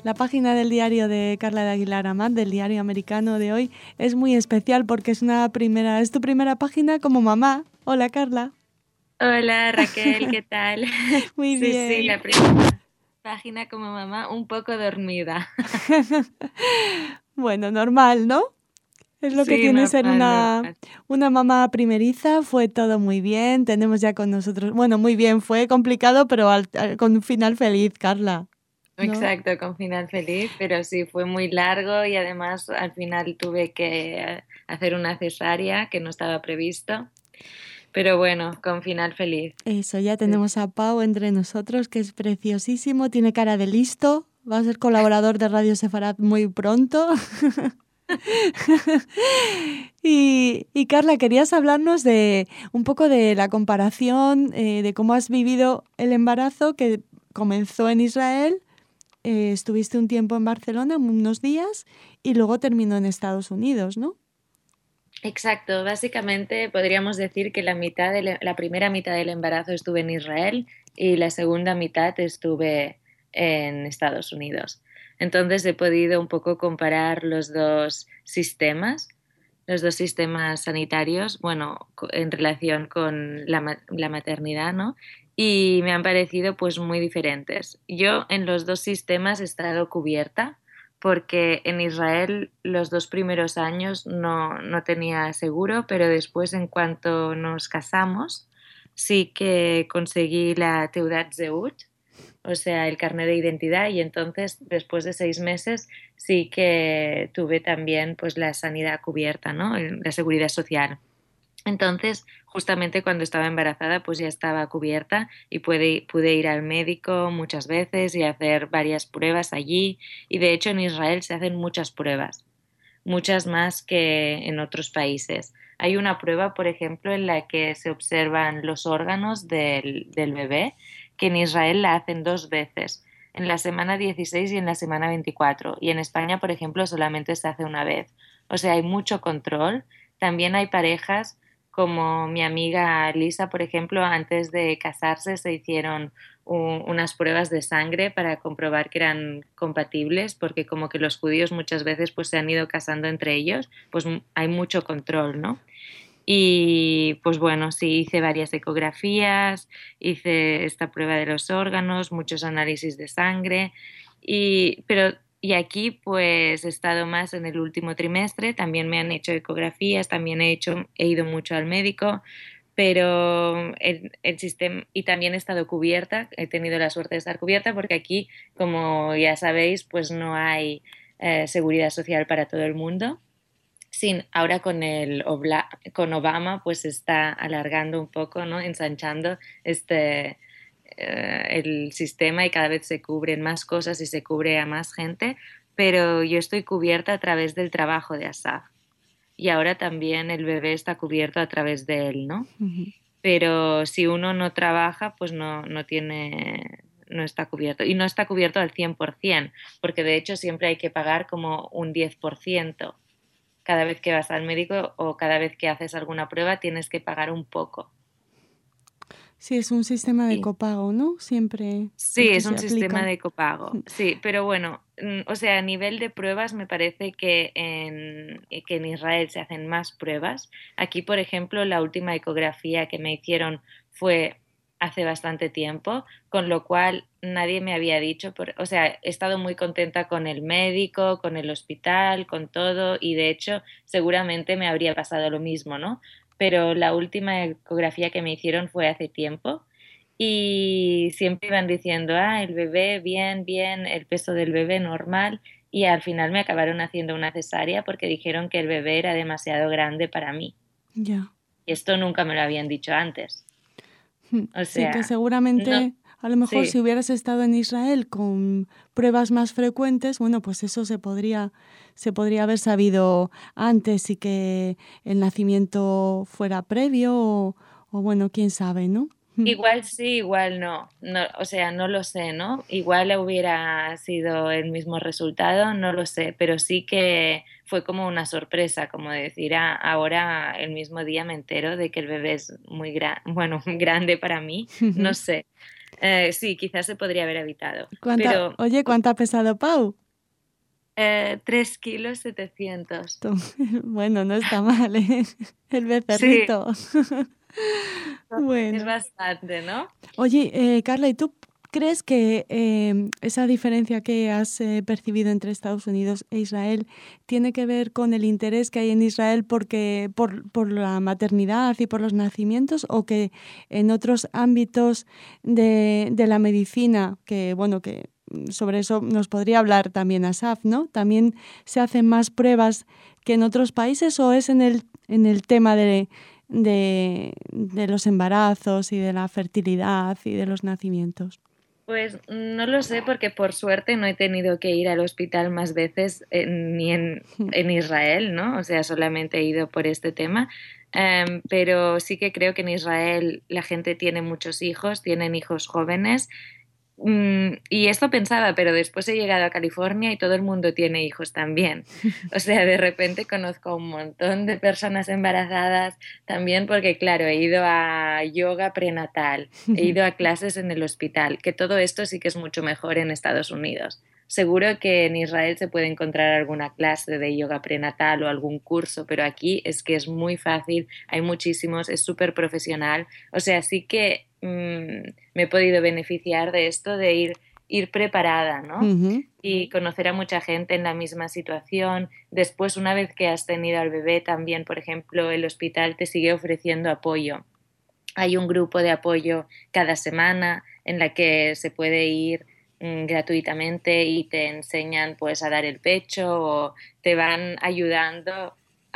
La página del diario de Carla de Aguilar Amat, del diario americano de hoy, es muy especial porque es tu primera página como mamá. Hola, Carla. Hola Raquel, ¿qué tal? Muy Sí, bien. la primera página como mamá, un poco dormida. Bueno, normal, ¿no? Es lo que Sí, tiene ser normal, normal. una mamá primeriza. Fue todo muy bien. Tenemos ya con nosotros... Bueno, muy bien. Fue complicado, pero con un final feliz, Carla, ¿no? Exacto, con final feliz, pero sí, fue muy largo y además al final tuve que hacer una cesárea que no estaba previsto, pero bueno, con final feliz. Eso, ya tenemos a Pau entre nosotros, que es preciosísimo. Tiene cara de listo. Va a ser colaborador de Radio Sefarad muy pronto. Y Carla, querías hablarnos de un poco de la comparación de cómo has vivido el embarazo que comenzó en Israel, estuviste un tiempo en Barcelona, unos días, y luego terminó en Estados Unidos, ¿no? Exacto, básicamente podríamos decir que la primera mitad del embarazo estuve en Israel y la segunda mitad estuve en Estados Unidos. Entonces he podido un poco comparar los dos sistemas sanitarios, bueno, en relación con la maternidad, ¿no? Y me han parecido pues muy diferentes. Yo en los dos sistemas he estado cubierta porque en Israel los 2 primeros años no tenía seguro, pero después en cuanto nos casamos sí que conseguí la Teudat Zehut, o sea, el carnet de identidad, y entonces después de 6 meses sí que tuve también pues la sanidad cubierta, ¿no? La seguridad social. Entonces, justamente cuando estaba embarazada, pues ya estaba cubierta y pude ir al médico muchas veces y hacer varias pruebas allí. Y de hecho en Israel se hacen muchas pruebas, muchas más que en otros países. Hay una prueba, por ejemplo, en la que se observan los órganos del bebé, que en Israel la hacen 2 veces, en la semana 16 y en la semana 24. Y en España, por ejemplo, solamente se hace una vez. O sea, hay mucho control. También hay parejas como mi amiga Lisa, por ejemplo, antes de casarse se hicieron unas pruebas de sangre para comprobar que eran compatibles, porque como que los judíos muchas veces pues se han ido casando entre ellos, pues hay mucho control, ¿no? Y pues bueno, sí, hice varias ecografías, hice esta prueba de los órganos, muchos análisis de sangre, y aquí pues he estado más en el último trimestre, también me han hecho ecografías, también he ido mucho al médico, pero el sistema, y también he estado cubierta, he tenido la suerte de estar cubierta porque aquí, como ya sabéis, pues no hay seguridad social para todo el mundo. Sí, ahora con Obama pues se está alargando un poco, ¿no? Ensanchando el sistema y cada vez se cubren más cosas y se cubre a más gente, pero yo estoy cubierta a través del trabajo de Asaf y ahora también el bebé está cubierto a través de él, ¿no? Ujú. Pero si uno no trabaja, pues no está cubierto. Y no está cubierto al 100%, porque de hecho siempre hay que pagar como un 10% cada vez que vas al médico o cada vez que haces alguna prueba tienes que pagar un poco. Sí, es un sistema de Y copago, ¿no? Siempre sí, el que es se un sistema aplica. de copago, sí, pero bueno, o sea, a nivel de pruebas me parece que en Israel se hacen más pruebas. Aquí, por ejemplo, la última ecografía que me hicieron fue hace bastante tiempo, con lo cual nadie me había dicho, o sea, he estado muy contenta con el médico, con el hospital, con todo, y de hecho seguramente me habría pasado lo mismo, ¿no? Pero la última ecografía que me hicieron fue hace tiempo y siempre iban diciendo, ah, el bebé bien, bien, el peso del bebé normal, y al final me acabaron haciendo una cesárea porque dijeron que el bebé era demasiado grande para mí. Ya. Y esto nunca me lo habían dicho antes. O Sí, que sea, no, seguramente, a lo mejor si sí, hubieras estado en Israel con pruebas más frecuentes, bueno, pues eso se podría haber sabido antes y que el nacimiento fuera previo o bueno, quién sabe, ¿no? igual sí, igual no. No, o sea, no lo sé, ¿no? Igual hubiera sido el mismo resultado, no lo sé, pero sí que fue como una sorpresa, como decir, ah, ahora el mismo día me entero de que el bebé es muy bueno, grande para mí, no sé. Sí, quizás se podría haber evitado. Oye, ¿cuánto ha pesado Pau? 3 kilos 700. Bueno, no está mal, ¿eh? El Sí, becerrito. es Bueno. bastante, ¿no? Oye, Carla, ¿y tú crees que esa diferencia que has percibido entre Estados Unidos e Israel tiene que ver con el interés que hay en Israel por la maternidad y por los nacimientos, o que en otros ámbitos de la medicina, que bueno, que sobre eso nos podría hablar también Asaf, ¿no? ¿También se hacen más pruebas que en otros países, o es en el tema de los embarazos y de la fertilidad y de los nacimientos? Pues no lo sé porque por suerte no he tenido que ir al hospital más veces ni en Israel, ¿no? O sea, solamente he ido por este tema. Pero sí que creo que en Israel la gente tiene muchos hijos, tienen hijos jóvenes. Y esto pensaba, pero después he llegado a California y todo el mundo tiene hijos también. O sea, de repente conozco a un montón de personas embarazadas también porque, claro, he ido a yoga prenatal, he ido a clases en el hospital, que todo esto sí que es mucho mejor en Estados Unidos. Seguro que en Israel se puede encontrar alguna clase de yoga prenatal o algún curso, pero aquí es que es muy fácil, hay muchísimos, es súper profesional. O sea, sí que me he podido beneficiar de esto, de ir preparada, ¿no? Ujú. Y conocer a mucha gente en la misma situación. Después, una vez que has tenido al bebé, también, por ejemplo, el hospital te sigue ofreciendo apoyo. Hay un grupo de apoyo cada semana en la que se puede ir gratuitamente y te enseñan pues a dar el pecho o te van ayudando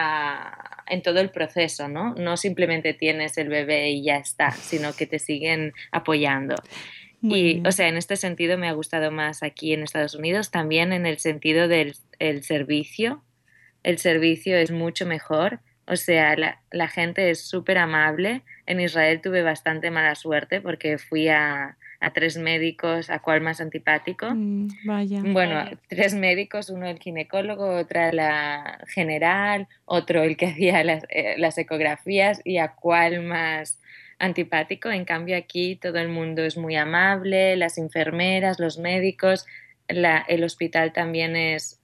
en todo el proceso, ¿no? No simplemente tienes el bebé y ya está, sino que te siguen apoyando. Muy Y, o bien. sea, en este sentido me ha gustado más aquí en Estados Unidos, también en el sentido del el servicio. El servicio es mucho mejor, o sea, la gente es súper amable. En Israel tuve bastante mala suerte porque fui a 3 médicos, ¿a cuál más antipático? Vaya. Bueno, 3 médicos, uno el ginecólogo, otra la general, otro el que hacía las ecografías y a cuál más antipático. En cambio aquí todo el mundo es muy amable, las enfermeras, los médicos, el hospital también es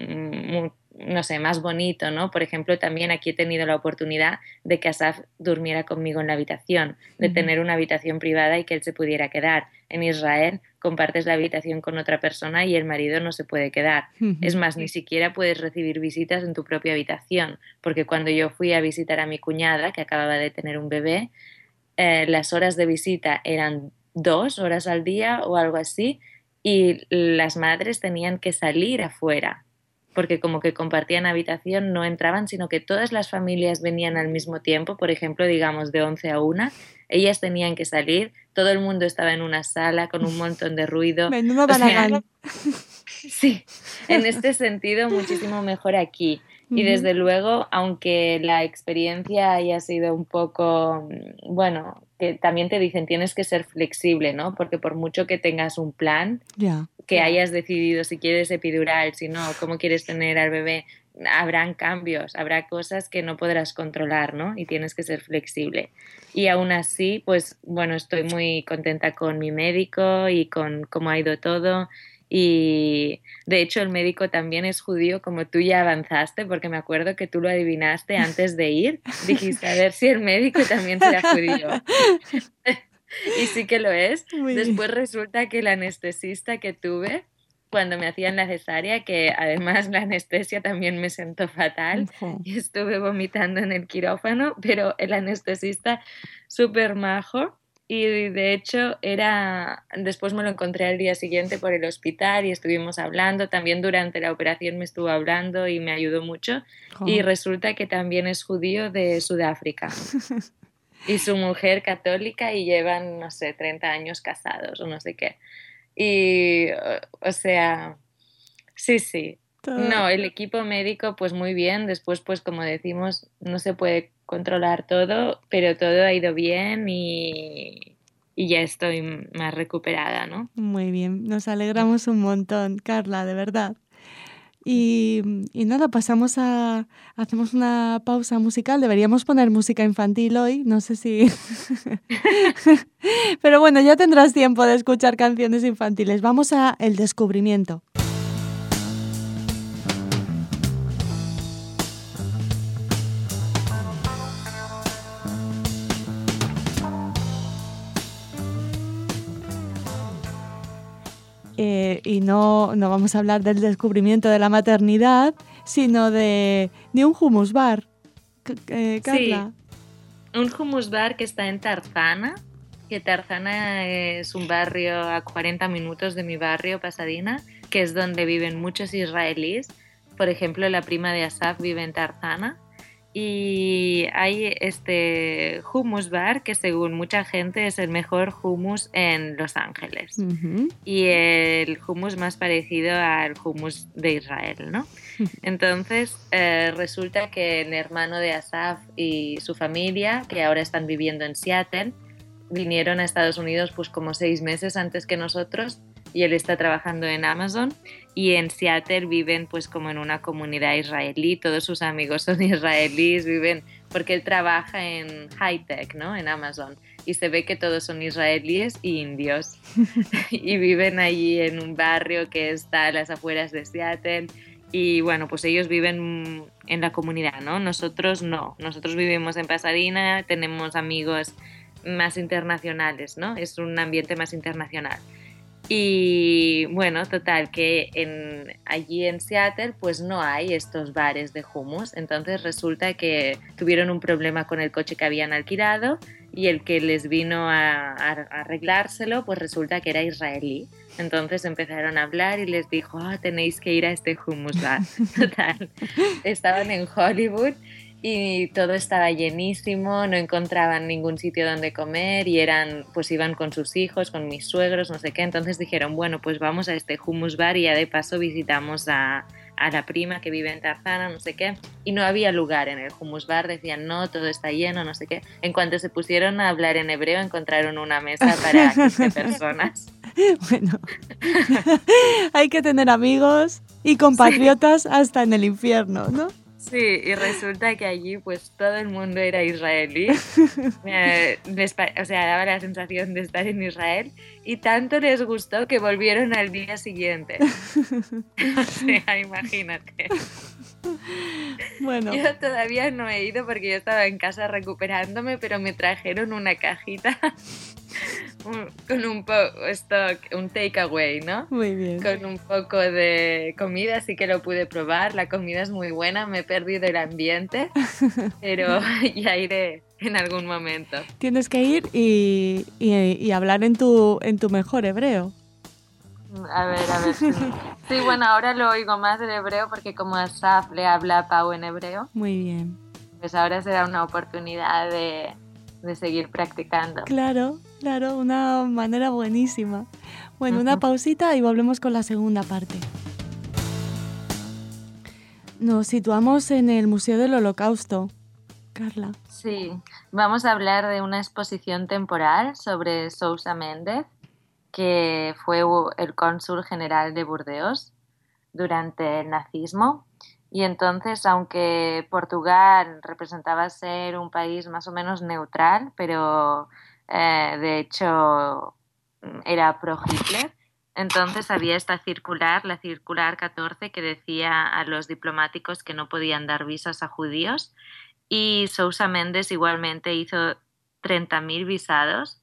no sé, más bonito, ¿no? Por ejemplo, también aquí he tenido la oportunidad de que Asaf durmiera conmigo en la habitación, de Ujú. tener una habitación privada y que él se pudiera quedar. En Israel compartes la habitación con otra persona y el marido no se puede quedar. Es Ujú. más, ni siquiera puedes recibir visitas en tu propia habitación, porque cuando yo fui a visitar a mi cuñada, que acababa de tener un bebé, las horas de visita eran 2 horas al día o algo así, y las madres tenían que salir afuera, porque como que compartían habitación, no entraban, sino que todas las familias venían al mismo tiempo, por ejemplo, digamos de 11 a 1, ellas tenían que salir, todo el mundo estaba en una sala con un montón de ruido, Menudo o sea, balagán. sí, en este sentido muchísimo mejor aquí. Y Ujú. desde luego, aunque la experiencia haya sido un poco, bueno, que también te dicen tienes que ser flexible, ¿no? Porque por mucho que tengas un plan, Ya. que hayas decidido si quieres epidural, si no, cómo quieres tener al bebé, habrán cambios, habrá cosas que no podrás controlar, ¿no? Y tienes que ser flexible. Y aún así, pues bueno, estoy muy contenta con mi médico y con cómo ha ido todo. Y de hecho el médico también es judío, como tú ya avanzaste, porque me acuerdo que tú lo adivinaste antes de ir. Dijiste, a ver si el médico también será judío. Y sí que lo es. Muy bien. Después resulta que el anestesista que tuve cuando me hacían la cesárea, que además la anestesia también me sentó fatal Jo. y estuve vomitando en el quirófano, pero el anestesista súper majo y de hecho después me lo encontré al día siguiente por el hospital y estuvimos hablando, también durante la operación me estuvo hablando y me ayudó mucho y Jo. resulta que también es judío de Sudáfrica y su mujer católica y llevan, no sé, 30 años casados o no sé qué. Y, o sea, sí, sí. Todo. No, el equipo médico, pues muy bien. Después, pues como decimos, no se puede controlar todo, pero todo ha ido bien y ya estoy más recuperada, ¿no? Muy bien. Nos alegramos un montón, Carla, de verdad. Y nada, hacemos una pausa musical. Deberíamos poner música infantil hoy, no sé si... Pero bueno, ya tendrás tiempo de escuchar canciones infantiles. Vamos a El Descubrimiento. Y no vamos a hablar del descubrimiento de la maternidad, sino de un hummus bar. Carla. Sí, un hummus bar que está en Tarzana, que Tarzana es un barrio a 40 minutos de mi barrio, Pasadena, que es donde viven muchos israelíes. Por ejemplo, la prima de Asaf vive en Tarzana. Y hay este hummus bar que según mucha gente es el mejor hummus en Los Ángeles. Uh-huh. Y el hummus más parecido al hummus de Israel, ¿no? Entonces resulta que el hermano de Asaf y su familia, que ahora están viviendo en Seattle, vinieron a Estados Unidos pues como 6 meses antes que nosotros, y él está trabajando en Amazon, y en Seattle viven pues como en una comunidad israelí, todos sus amigos son israelíes, viven porque él trabaja en high tech, ¿no? En Amazon, y se ve que todos son israelíes y indios y viven allí en un barrio que está a las afueras de Seattle. Y bueno, pues ellos viven en la comunidad, ¿no? Nosotros no, nosotros vivimos en Pasadena, tenemos amigos más internacionales, ¿no? Es un ambiente más internacional. Y bueno, total, que allí en Seattle pues no hay estos bares de hummus, entonces resulta que tuvieron un problema con el coche que habían alquilado, y el que les vino a arreglárselo pues resulta que era israelí. Entonces empezaron a hablar y les dijo, tenéis que ir a este hummus bar. Total, estaban en Hollywood y todo estaba llenísimo, no encontraban ningún sitio donde comer, y pues iban con sus hijos, con mis suegros, no sé qué. Entonces dijeron, bueno, pues vamos a este hummus bar y ya de paso visitamos a la prima que vive en Tarzana, no sé qué. Y no había lugar en el hummus bar, decían, no, todo está lleno, no sé qué. En cuanto se pusieron a hablar en hebreo, encontraron una mesa para 15 personas. Bueno, hay que tener amigos y compatriotas hasta en el infierno, ¿no? Sí, y resulta que allí pues todo el mundo era israelí, o sea, daba la sensación de estar en Israel, y tanto les gustó que volvieron al día siguiente. O sea, imagínate. Bueno. Yo todavía no he ido porque yo estaba en casa recuperándome, pero me trajeron una cajita con un takeaway, ¿no? Muy bien. Con un poco de comida, así que lo pude probar. La comida es muy buena, me he perdido el ambiente, pero ya iré en algún momento. Tienes que ir y hablar en tu mejor hebreo. A ver. Sí, bueno, ahora lo oigo más en hebreo porque como Asaf le habla a Pau en hebreo. Muy bien. Pues ahora será una oportunidad de seguir practicando. Claro, una manera buenísima. Bueno, una pausita y volvemos con la segunda parte. Nos situamos en el Museo del Holocausto. Carla. Sí, vamos a hablar de una exposición temporal sobre Sousa Méndez, que fue el cónsul general de Burdeos durante el nazismo. Y entonces, aunque Portugal representaba ser un país más o menos neutral, pero de hecho era pro-Hitler, entonces había esta circular, la circular 14, que decía a los diplomáticos que no podían dar visas a judíos, y Sousa Méndez igualmente hizo 30.000 visados.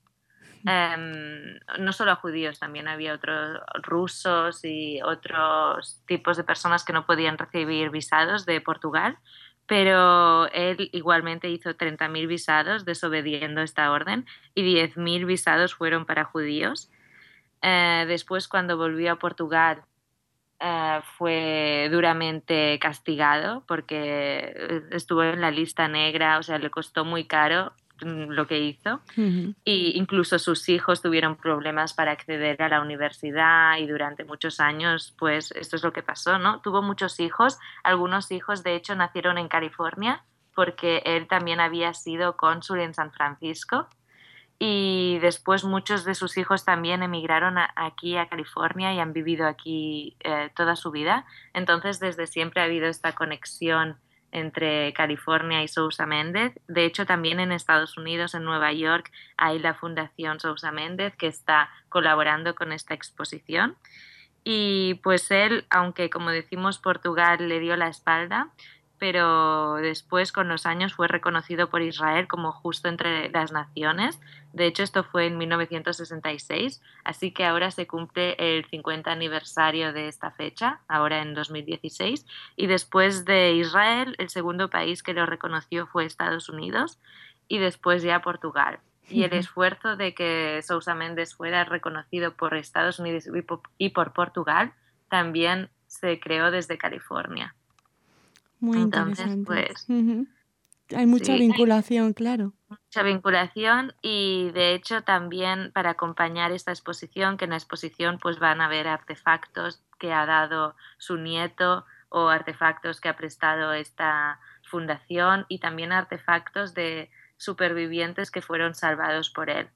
No solo a judíos, también había otros rusos y otros tipos de personas que no podían recibir visados de Portugal, pero él igualmente hizo 30.000 visados desobediendo esta orden, y 10.000 visados fueron para judíos. Después, cuando volvió a Portugal, fue duramente castigado porque estuvo en la lista negra, o sea, le costó muy caro lo que hizo. Uh-huh. Y incluso sus hijos tuvieron problemas para acceder a la universidad, y durante muchos años pues esto es lo que pasó, ¿no? Tuvo muchos hijos, algunos hijos de hecho nacieron en California porque él también había sido cónsul en San Francisco, y después muchos de sus hijos también emigraron aquí a California y han vivido aquí toda su vida. Entonces, desde siempre ha habido esta conexión entre California y Sousa Méndez. De hecho, también en Estados Unidos, en Nueva York, hay la Fundación Sousa Méndez que está colaborando con esta exposición. Y pues él, aunque como decimos Portugal le dio la espalda, pero después con los años fue reconocido por Israel como justo entre las naciones. De hecho, esto fue en 1966, así que ahora se cumple el 50 aniversario de esta fecha, ahora en 2016. Y después de Israel, el segundo país que lo reconoció fue Estados Unidos y después ya Portugal. Y el esfuerzo de que Sousa Méndez fuera reconocido por Estados Unidos y por Portugal también se creó desde California. Muy Entonces, interesante. pues, hay mucha sí, vinculación, claro. mucha vinculación y de hecho también para acompañar esta exposición, que en la exposición pues van a ver artefactos que ha dado su nieto o artefactos que ha prestado esta fundación y también artefactos de supervivientes que fueron salvados por él.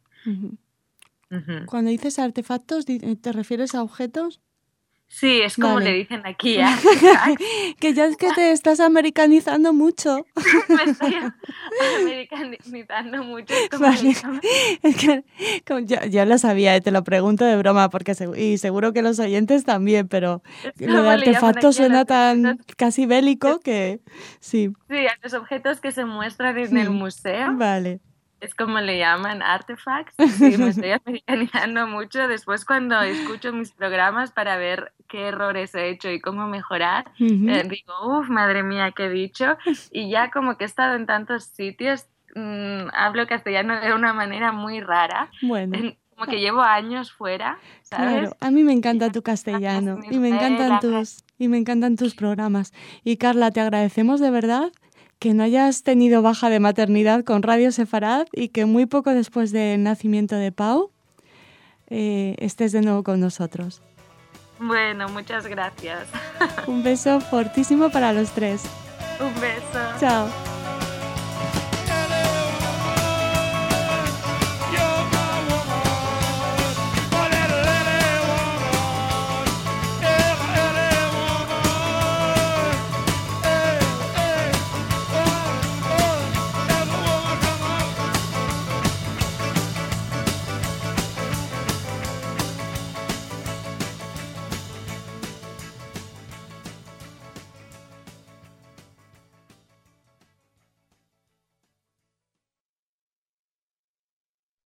Cuando dices artefactos, ¿te refieres a objetos? Sí, es como Vale. le dicen aquí. Que ya es que te estás americanizando mucho. Me estoy americanizando mucho. Vale. Es que yo lo sabía, te lo pregunto de broma, porque y seguro que los oyentes también, pero lo de artefactos suena tan casi bélico que sí. Sí, a los objetos que se muestran en el museo. Vale. Es como le llaman, artifacts. Sí, me estoy americanizando mucho. Después cuando escucho mis programas para ver qué errores he hecho y cómo mejorar, digo, madre mía, ¿qué he dicho? Y ya como que he estado en tantos sitios, hablo castellano de una manera muy rara. Bueno. Como que llevo años fuera, ¿sabes? Claro, a mí me encanta tu castellano y me encantan tus programas. Y Carla, te agradecemos de verdad que no hayas tenido baja de maternidad con Radio Sefarad y que muy poco después del nacimiento de Pau estés de nuevo con nosotros. Bueno, muchas gracias. Un beso fortísimo para los tres. Un beso. Chao.